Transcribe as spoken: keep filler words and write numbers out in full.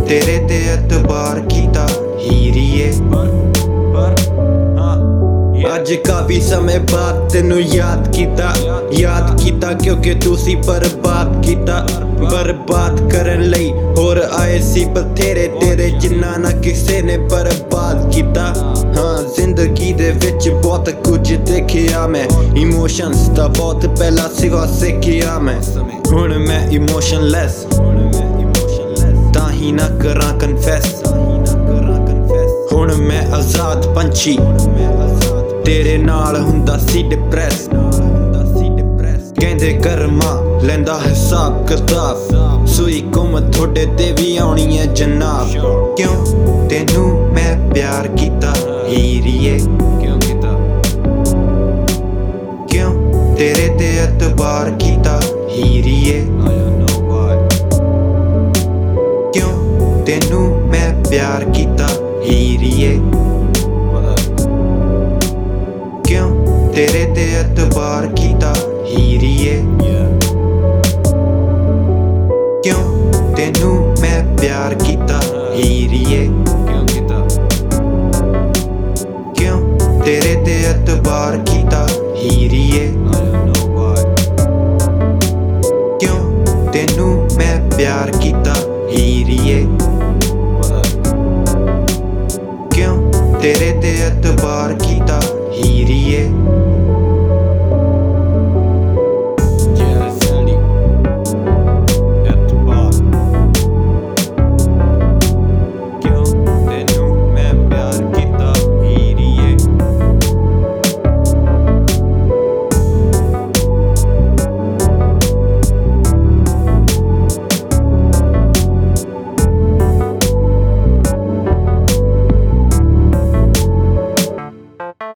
तेरे ते एतबार कीता हीरिए अज काफी समय बाद तेनू याद कीता याद कीता क्योंकि तुसी बर्बाद कीता बर्बाद करन लई होर आए सी बथेरे तेरे जिन्ना ना किसे ने बर्बाद कीता हाँ जिंदगी दे विच बहुत कुछ देखिया मैं इमोशंस दा बहुत पहला सिवा सिखिया मैं हुण मैं इमोशनलैस ताही ना करां कन्फेस हुण मैं आजाद पंछी तेरे नाल हुंदा सी डिप्रैस कहंदे कर्मा लैंदा हिसाब किताब सुई कुम थोड़े ते भी आउणी है जनाब क्यों तेनू मैं प्यार कीता हीरिए क्यों कीता क्यों तेरे ते एतबार कीता हीरिए क्यों तेनू मैं प्यार कीता हीरिए क्यों तेरे ते एतबार कीता हीरिए।